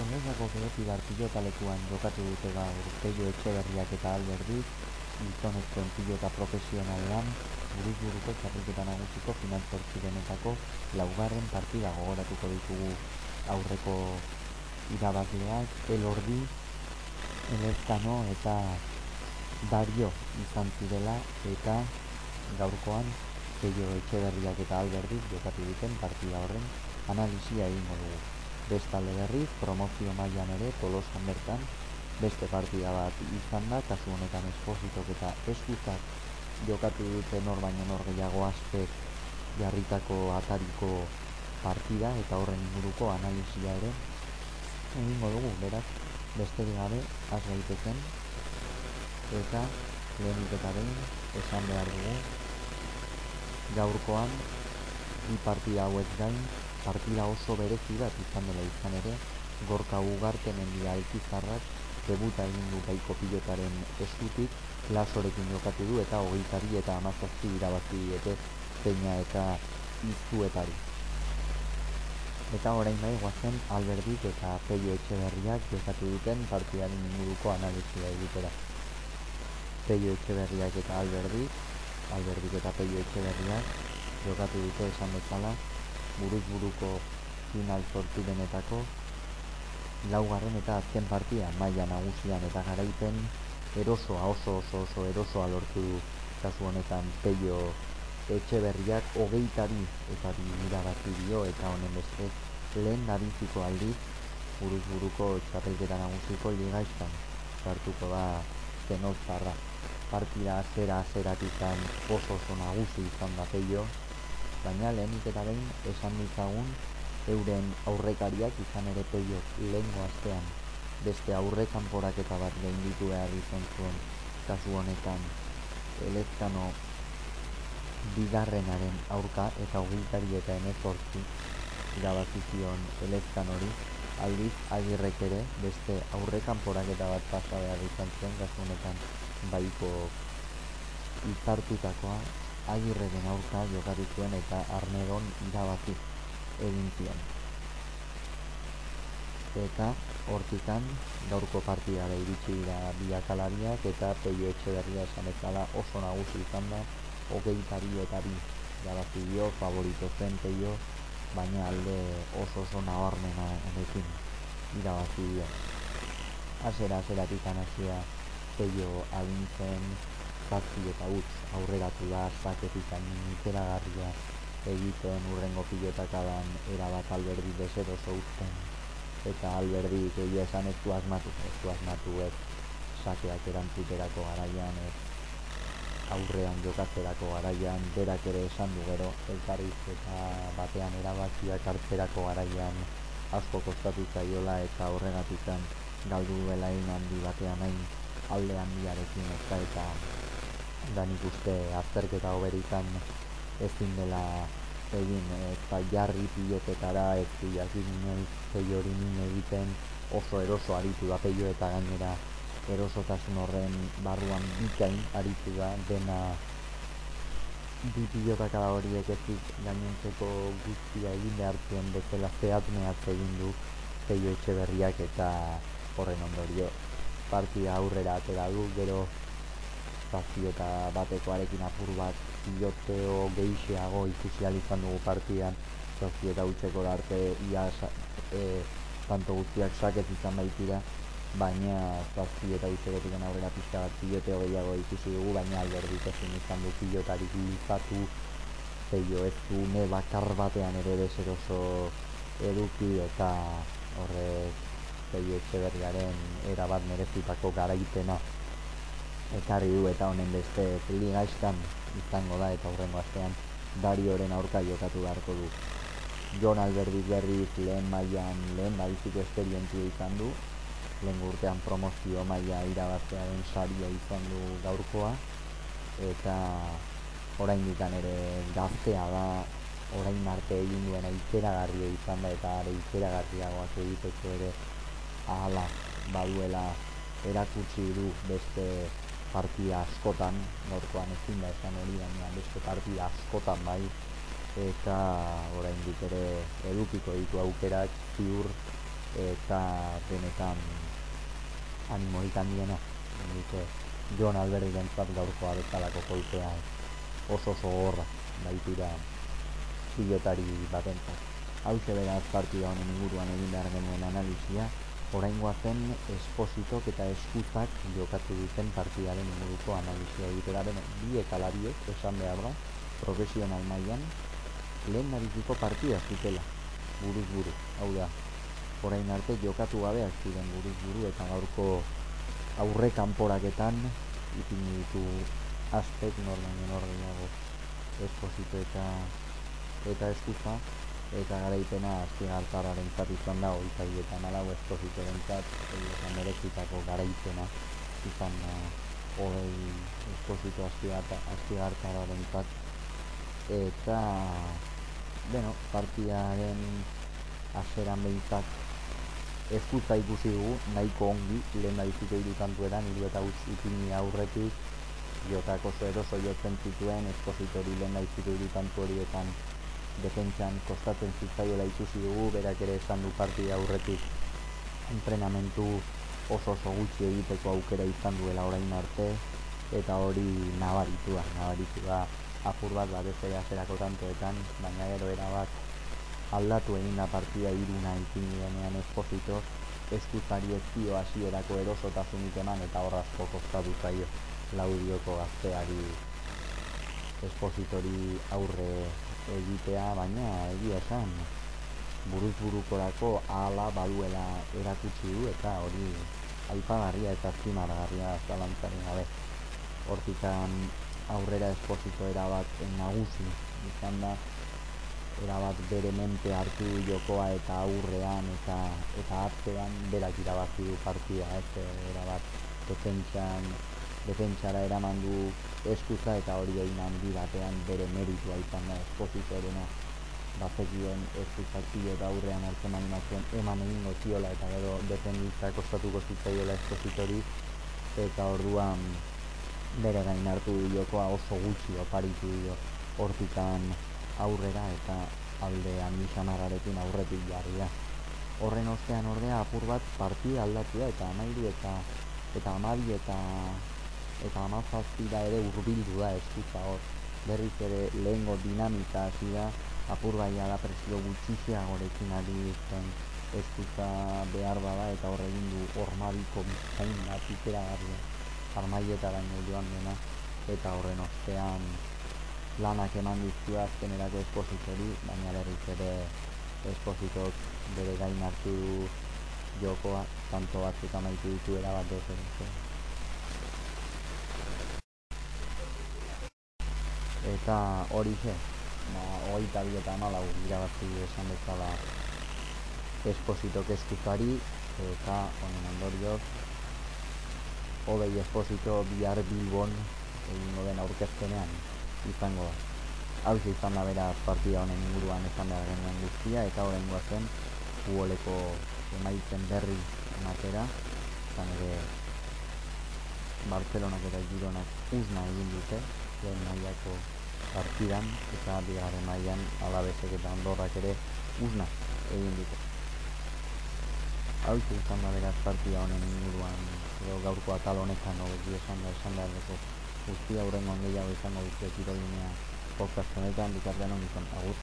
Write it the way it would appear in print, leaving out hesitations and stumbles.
Tolosako Beotibar pilotalekuan jokatu dute gaur Pello Etxeberriak eta Alberdik gizonezkoen pilota profesionalean buruz-buruko txapelketa nagusiko final-zortzirenetako laugarren partida gogoratuko ditugu. Aurreko irabazleak Elordi, Elezkano eta Dario izan zirela, eta gaurkoan Pello Etxeberriak eta Alberdik jokatu duten partida horren analisia egingo dugu. Bestalde berriz, promozio mailan ere Tolosan bertan beste partida bat izan da, kasu honetan Espositok eta Eskuzak jokatu dute nor baino nor gehiago aspek jarritako atariko partida, eta horren inguruko analisia ere egingo dugu. Beraz, besterik gabe has gaitezen, eta lehenik eta behin esan behar dugu gaurkoan bi partida hauek gain partida oso berezi bat izan dela. Izan ere, Gorka Ugartemendia Alkizarrak debuta egin du Gaiko pilotaren eskutik, Lasorekin jokatu du eta 22 eta 17 irabazi diete Peña eta Izuetari. Eta orain bai goazen Alberdik eta Pello Etxeberriak jokatu duten partidaren inguruko analisia egitera. Pello Etxeberriak eta Alberdik eta Pello Etxeberriak jokatu dute esan bezala buruz-buruko final zortzirenetako laugarren eta azken partida maila nagusian, eta garaipen erosoa, oso erosoa lortu du kasu honetan Pello Etxeberriak 22 eta 2 irabazi dio, eta honen beste lehen dabiziko aldiz buruz-buruko txapelketa nagusiko ligaiztan sartuko da zenoltzarra. Partida azera-azeratik oso nagusi izan da Pello, baina lehenik eta behin esan ditzagun euren aurrekariak, izan ere Pello lehengo astean beste aurrekanporaketa bat gainditu behar izan zuen, kasu honetan Elezkano bigarrenaren aurka, eta 23 eta 18 irabazi zion Elezkanori. Aldiz Agirrek ere beste aurrekanporaketa bat pasa behar izan zuen, kasu honetan Baiko hitzartutakoa Agirreren aurka jokatu zuen eta Arnedon irabazi egin zion. Eta hortikan gaurko partidara iritsi dira biak alariak, eta Pello Etxeberria esan bezala oso nagusi izan da, 22 eta 2 irabazi dio, favorito zen Pello, baina alde oso nabarmenarekin irabazi dio. Azera-azeratik hasia Pello agintzen 7 eta utz aurreratu da, saketik ikeragarria egiten, urrengo pilotakadan erabat Alberdi deseroso uzten, eta Alberdi egia esan ez du asmatu ez sakeak erantzuterako garaian, ez aurrean jokatzerako garaian, berak ere esan du gero elkarrizketa batean erabakiak hartzerako garaian asko kostatu zaiola, eta horregatik galdu duela egin handi batean hain alde handiarekin, eta nik uste azterketa hoberikan ezin dela egin, eta jarri pilotetara ez du jakin inoiz Pello hori min egiten. Oso eroso aritu da Pello, eta gainera erosotasun horren barruan bikain aritu da, dena bi pilotakada horiek ezik gainontzeko guztia egin behar zuen bezala zehatz egin du Pello Etxeberriak, eta horren ondorio partida aurrera atera du. Gero 7 eta batekoarekin apur bat piloteo gehixeago ikusi ahal izan dugu partidan, 7 eta utzeko arte ia tanto guztiak sakez izan baitira, baina 7 eta utzekotik aurrera pixka bat piloteo gehiago ikusi dugu, baina Alberdik ezin izan du pilotarik luzatu. Pello ez du ne bakar batean ere deseroso eduki, eta horrek Pello Etxeberriaren erabat merezitako garaipena ekarri du, eta honen beste ligaizkan izango da, eta hurrengo astean Darioren aurka jokatu beharko du. Jon Alberdik berriz lehen mailan lehen dabiziko esperientzia izan du, lehen urtean promozio maila irabaztearen saria izan du gaurkoa, eta oraindik ere gaztea da, orain arte egin duena ikeragarria izan da, eta are ikeragarriagoak egiteko ere ahala baduela erakutsi du beste partida askotan. Gaurkoan ezin da esan hori, baina beste partida askotan bai, eta oraindik ere edukiko ditu aukerak ziur eta benetan animorik handiena. Nik Jon Alberdirentzat gaurkoa bezalako kolpea oso gogorra baitira pilotari batentzat. Hauxe beraz partida honen inguruan egin behar genuen analisia, oraingoa zen Espositok eta Eskuzak jokatu duten partidaren inguruko analisia egitera. Biek ala biek esan behar da, profesional mailan lehen nabiziko partida zutela, buruz buru. Hau da, orain arte jokatu gabeak ziren buruz buru, eta gaurko aurre kanporaketan ipini ditu aspek nor gehiago Esposito eta Eskuza, eta garaipena Astigartarrarentzat izan da 22-4 Espositorentzat, eta merezitako garaipena izan da 20 Esposito Astigartarrarentzat. Eta partidaren hasieran behintzat Eskuza ikusi dugu nahiko ongi lehen nabiziko hiru kantuetan, 3-0 ipini aurretik jotak oso eroso jotzen zituen. Espositori lehen nabiziko hiru kantu horietan defentsan kostatzen zitzaiola ikusi dugu. Berak ere esan du partida aurretik entrenamentu oso gutxi egiteko aukera izan duela orain arte, eta hori nabaritu da apur bat batez ere hasierako kantuetan, baina gero erabat aldatu egin da partida 3-0 ipini denean Esposito. Eskuzari ez dio hasierako erosotasunik eman, eta hor asko kostatu zaio Laudioko gazteari Espositori aurre egitea, baina egia esan buruz burukorako ahala baduela erakutsi du, eta hori aipagarria eta azpimarragarria zalantzarik gabe. Hortikan aurrera Esposito erabat nagusi izan da, erabat bere mente hartu jokoa, eta aurrean eta atzean berak irabazi du partida, erabat defentsara eraman du Eskuza, eta hori egin handi batean bere meritua izan da Espositorena. Bazekien Eskuzak pilota aurrean hartzen animatzen eman egingo ziola, eta gero defenditza kostatuko zitzaiola Espositori, eta orduan bere gain hartu du jokoa, oso gutxi oparitu dio hortikan aurrera, eta alde handi samarrarekin aurretik jarri da. Horren ostean ordea apur bat partida aldatu da, eta 13 eta 12 eta 17 ere hurbildu da Eskuza. Hor berriz ere lehengo dinamika hasi da, apur baia da presio gutxiagorekin ari zen Eskuza behar bada, eta hor egin du hormabiko bizkain bat ikeragarria armaietaraino joan dena, eta horren ostean lanak eman dizkio azkenerako Espositori, baina berriz ere Espositok bere gain hartu du jokoa, tanto batzuk amaitu ditu erabat deferentzia. Eta hori ze, 22-14 irabazi esan bezala Espositok Eskuzari, eta honen ondorioz 20 Esposito bihar Bilbon egingo den aurkezpenean izango da. Hau izan da beraz partida honen inguruan esan behar genuen guztia, eta oraingoa zen futboleko emaitzen berri ematera. Izan ere Bartzelonak eta Gironak uzna egin dute lehen mailako partidan, eta bigarren mailan Alavesek eta Andorrak ere uzna egin dute. Hau izan da beraz partida honen inguruan, gaurko atal honetan hobeki esan beharreko guztia. Hurrengoan gehiago izango dute Kirolinea podcast honetan, bitartean ongi izan, agur.